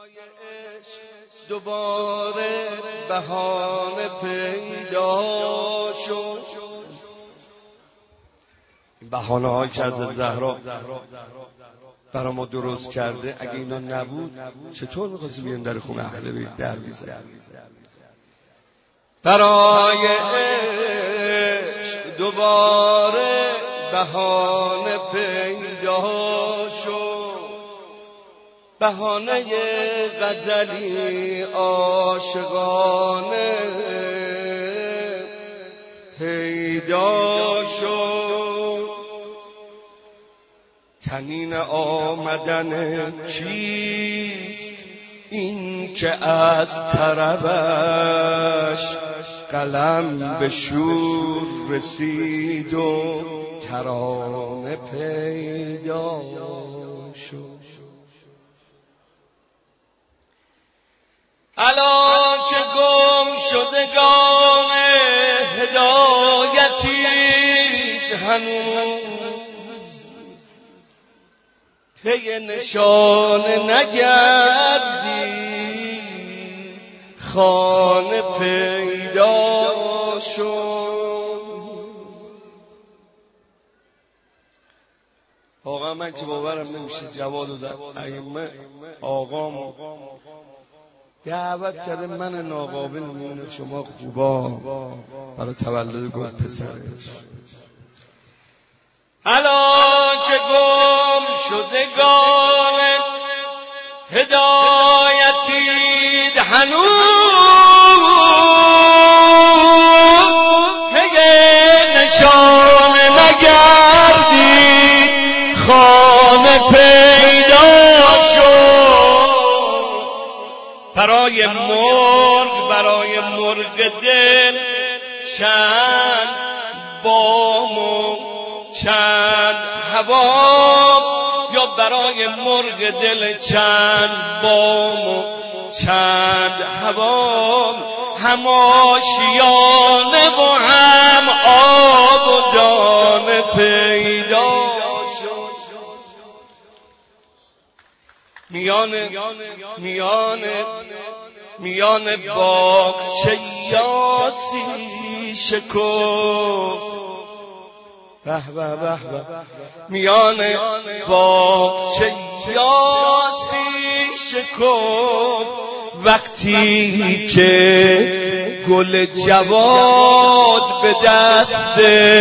دوباره بهانه پیدا شد. این بهانه هایی که از زهرا برای ما درست کرده، اگه اینا نبود چطور می‌خواستی بیان در خونه اهل بیت در بیزن؟ برای عشق دوباره بهانه پیدا شد، بهانه غزلی عاشقانه پیدا شد. طنین آمدن کیست این که از طربش قلم به شور رسید و ترانه پیدا شد. الان که گم شدگان هدایتی هنوز پی نشانه نگردی، خانه پیدا شد. واقعا من که باورم نمیشه جواد و ائمه آقامو دعوت کرده، من ناقابل میونه شما خوبا برای تولد گل پسرش. الان که گم شدگان هدایتید هنوز پی نشان نگردید، خانه پیدا شد. برای مرغ دل چند بام و چند هوا، یا برای مرغ دل چند بام و چند هوا، هم آشیانه و هم آب و دانه پیدا شد. میان باغچه یاسی شکفت، به به به به، میان باغچه یاسی شکفت، وقتی که گل جواد به دست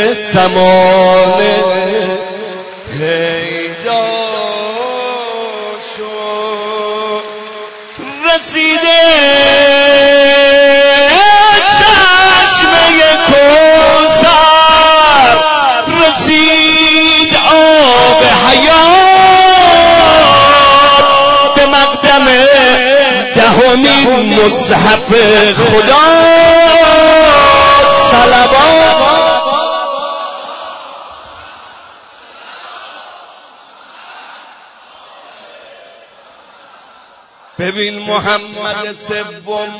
سمانه پیدا شد. رسیده چشمه کوثر، رسید آب حیات، به مقدم دهمین مصحف خدا صلوات. ببین محمد سوم،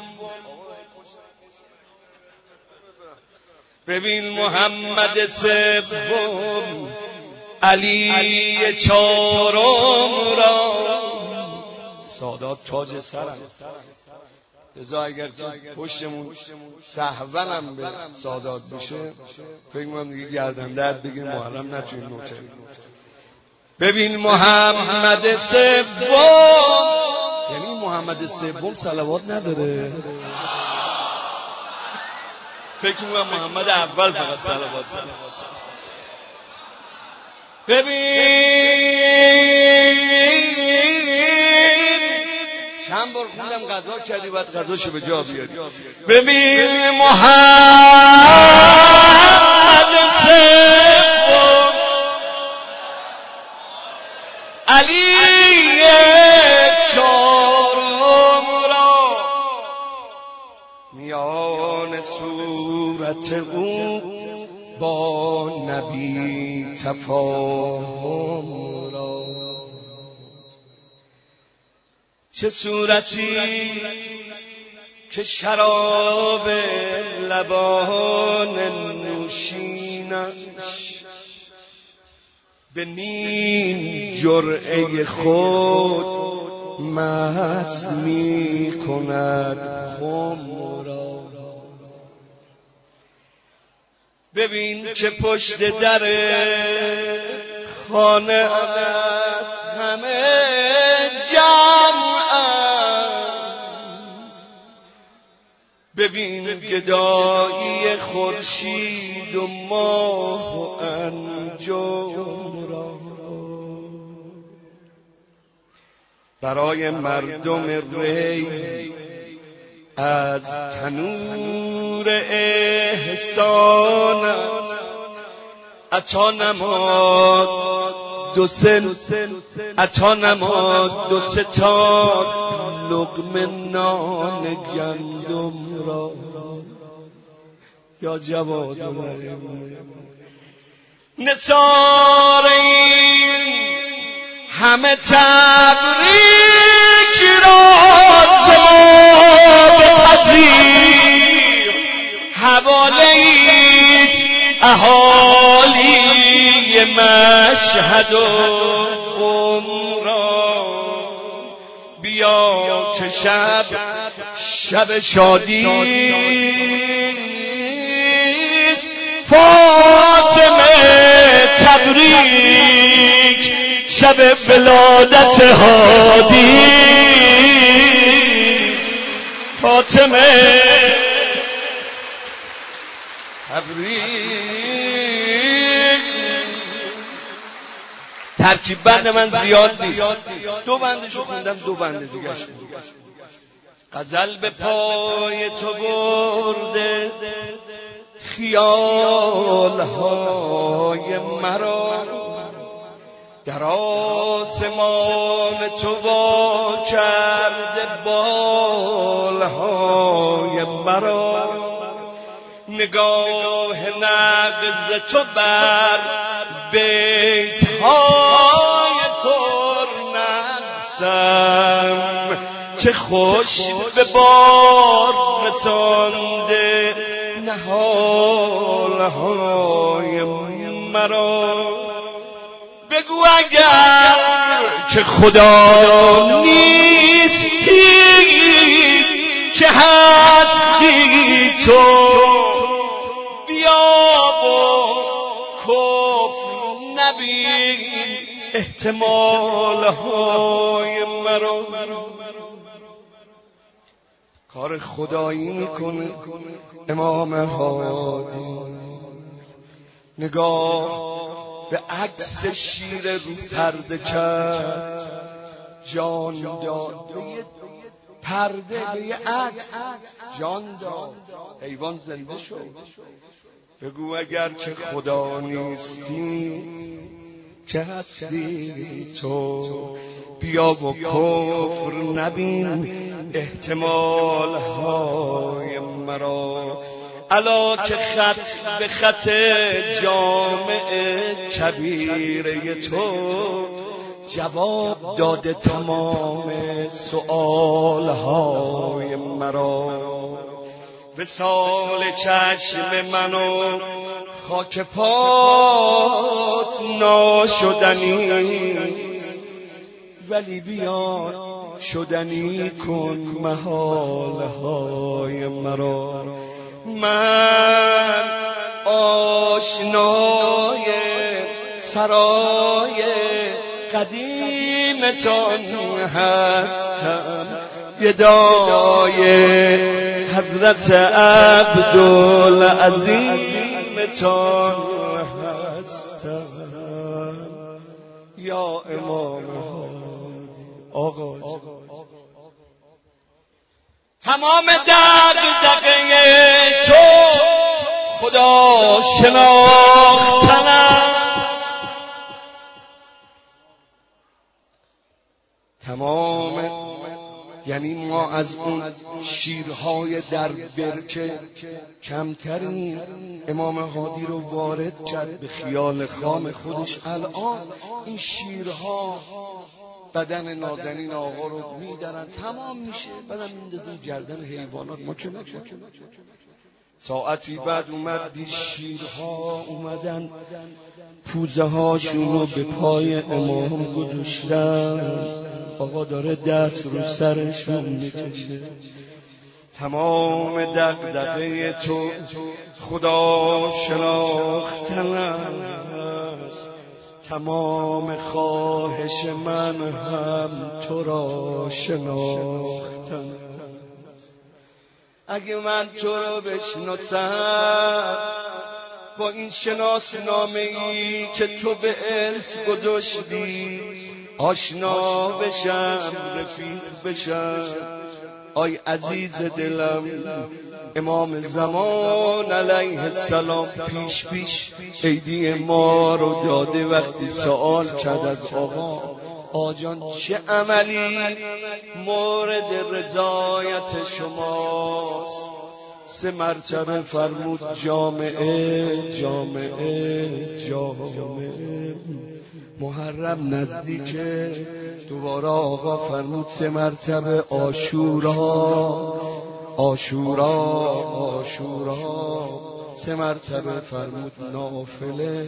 ببین محمد سوم، علی چهارم را. سادات تاج سرم، لذا اگر پشتمون سهونم به سادات بشه فکر می‌کنم دیگه گردن درد بگیر، محرم نتونیم نوچه. ببین محمد سوم، یعنی محمد سوم صلوات نداره. فکر می‌کنم محمد اول فقط صلوات داره. ببین چند بار خوندم غذا کردی باید غذاشو به جا بیاری. ببین محمد سوم، علی چهارم را، میان صورت او با نبی تفاهم را. چه صورتی که شراب لبان نوشینش به نیم جرعه خود مست می کند خم را. ببین که پشت در خانه همه جمعند، ببین گدایی خورشید و ماه و انجم را. برای مردم ری از تنور احسانت عطا نماد دو سه تا لقمه نان گندم را. یا جواد نثاره همه تبریک را بپذیر، حوالیست اهالی مشهد و قم را. بیا که شب شادیست، فاطمه تبریک شب ولادت هادیست. فاطمه تبریک. ترکیب بند من زیاد نیست، 2 بندشو خوندم، 2 بند دیگه شد. غزل به پای تو برده خیالهای مرا، در آسمان تو وا کرده بالهای مرا. نگاه نغز تو بر بیتهای پر نقصم، چه خوش به بار رسانده نهالهای مرا. بگو اگر که خدا نیستی که هستی تو، بیا و کفر نبین احتمالهای مرا. کار خدایی میکنه امام هادی، نگاه به عکس شیر رو پرده کرد، جان داد به یه پرده، به یه عکس جان داد، حیوان زنده شد. بگو اگر که خدا نیستی که هستی تو، بیا و کفر نبین احتمال های مرا. الا که خط به خط جامع کبیره تو جواب داده تمام سؤال های مرا. وصال چشم منو خاک پات ناشدنیست، ولی بیا شدنی کن محال های مرا. من آشنای سرای قدیمتان هستم، گدای حضرت عبدالعظیمتان هستم. یا امام آقا تمام دغدغه تو خدا شناختن است، تمام یعنی ما از اون شیرهای در برکه کمترین. امام هادی رو وارد کرد به خیال خام خودش. الان این شیرها بدن نازنین آقا رو میدرن، تمام میشه، بعدم میندازن گردن حیوانات. ما که ساعتی بعد اومد دید شیرها اومدن پوزه هاشون رو به پای امام گذاشتن. آقا داره دست رو سرشون میکشه. تمام دغدغه تو خدا شناختن است، تمام خواهش من هم تو را شناختن. اگه من تو رو بشناسم با این شناسنامه ای که تو به ارث گذاشتی آشنا بشم، رفیق بشم، آی عزیز دلم، امام زمان علیه السلام پیش عیدی ما رو داده. وقتی سوال کرد از آقا جان چه عملی مورد رضایت شماست، 3 مرتبه فرمود جامعه. محرم نزدیکه، دوباره آقا فرمود 3 مرتبه عاشورا. 3 مرتبه فرمود نافله.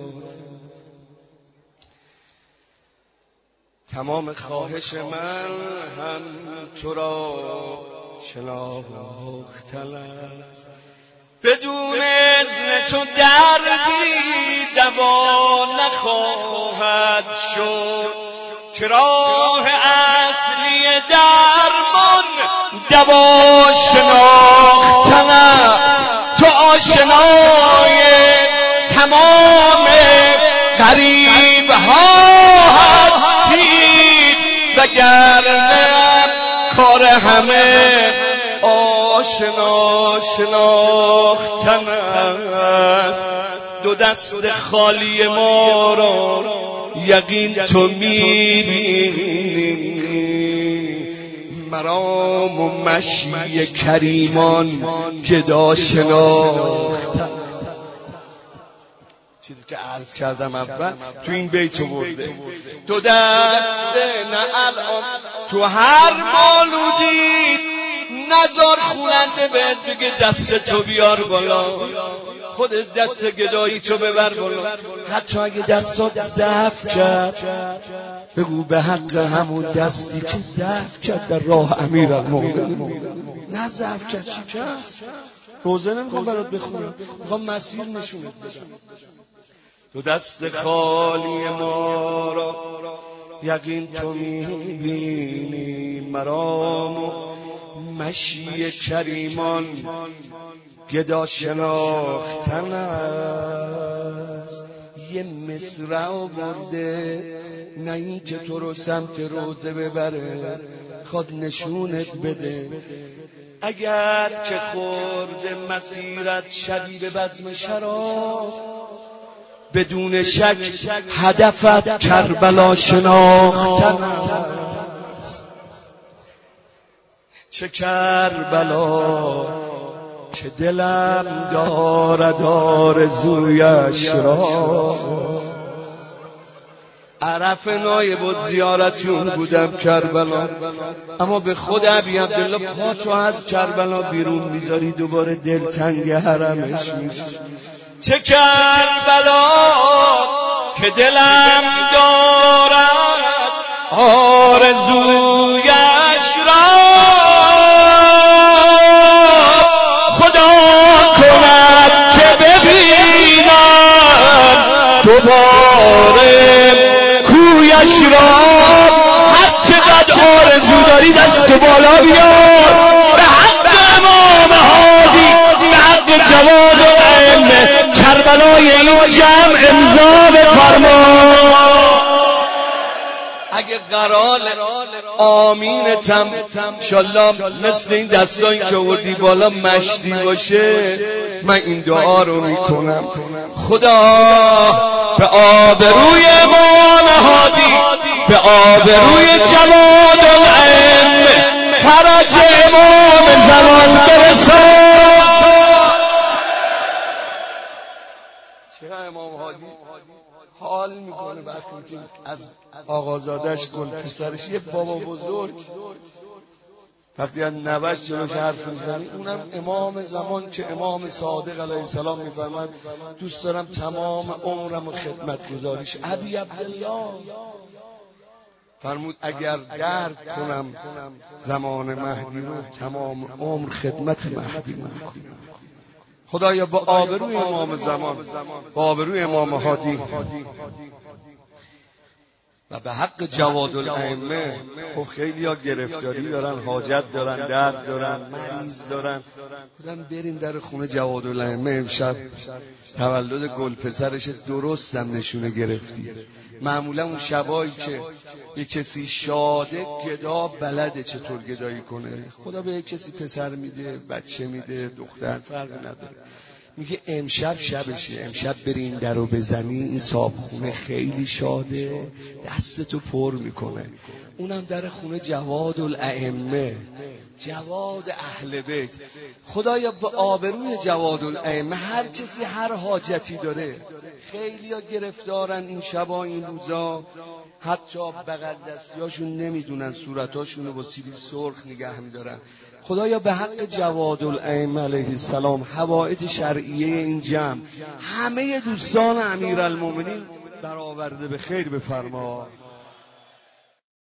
تمام خواهش من هم تو را شناختن است، بدون اذن تو دردی دوا نخواهد شد، که راه اصلی درمان دوا شناختن است. تو آشنای تمام غریب ها هستی، وگرنه کار همه آشنا شناختن است. 2 دست خالی ما را یقین تو میبینی، مرام و مشی کریمان گدا شناختن. چیزی که عرض کردم اول تو این بیت برده. 2 دست نه الان تو هر مولودی نزار خوننده بهت بگه دست تو بیار بالا، خودت دست گدایی تو ببر بالا. حتی اگه دستات ضعف کرد بگو به حق همون دستی که ضعف کرد در راه امیرالمومنین. نه ضعف کرد چی کس روزه نمیخوام برات بخونم، میخوام مسیر نشونت بدم. 2 دست خالی ما را یقین تو میبینی، مرام و مشی کریمان گدا شناختن است. یه مصرع برده نه این که تو رو سمت روزه ببره، خود نشونت بده. اگر که خورده مسیرت شبیه بزم شراب، بدون شک هدفت کربلا شناختن است. چه کربلا که دلم دارد آرزویش را. عرف نایب و زیارتشون بودم کربلا، اما به خود ابی عبدالله پاتو از کربلا بیرون میذاری دوباره دلتنگ حرمش میشه. چه کربلا که دلم دارد آرزویش را، خدا کند که ببینم دوباره کویش را. هر چقدر آرزو داری دست بالا بیار، به حق امام هادی، به حق جواد الائمه، کربلای این جمع امضا بفرما. اگه قرار آمینتم انشالله مثل این دستایی که آوردی بالا مشتی باشه، من این دعا رو میکنم. خدا به آبروی امام هادی، به آبروی جواد الائمه فرج امام زمان برسان. چرا امام هادی حال میکنه وقتی که از آقازادش گل پسرش یه بابا بزرگ وقتی از نوش جلوش حرف میزنی، اونم امام زمان که امام صادق علیه السلام میفرماد دوست دارم تمام عمرم و خدمت گزاریش. ابی عبدالله فرمود اگر درک کنم زمان مهدی رو تمام عمر خدمت مهدی میکنم. خدایا با آبروی امام زمان، با آبروی امام هادی و به حق جواد الائمه، خب خیلی ها گرفتاری دارن، حاجت دارن، درد دارن، مریض دارن. بودن بریم در خونه جواد الائمه. امشب تولد گل پسرش درستم نشونه گرفتی. معمولا اون شبایی که یه کسی شاده گدا بلده چطور گدایی کنه. خدا به یک کسی پسر میده، بچه میده، دختر، فرق نداره. میگه امشب شبشه، امشب برین در رو بزنی، این صاحب خیلی شاده، دستتو پر میکنه. اونم در خونه جواد الائمه، جواد اهل بیت. خدایا به آبروی جواد الائمه هر کسی هر حاجتی داره. خیلی ها گرفتارن این شبا این روزا، حتی بغل دستیاشون نمیدونن صورتاشون رو با سیبیل سرخ نگه میدارن. خدایا به حق جواد الائمه علیه السلام حوائج شرعیه این جمع همه دوستان امیرالمومنین برآورده به خیر بفرما.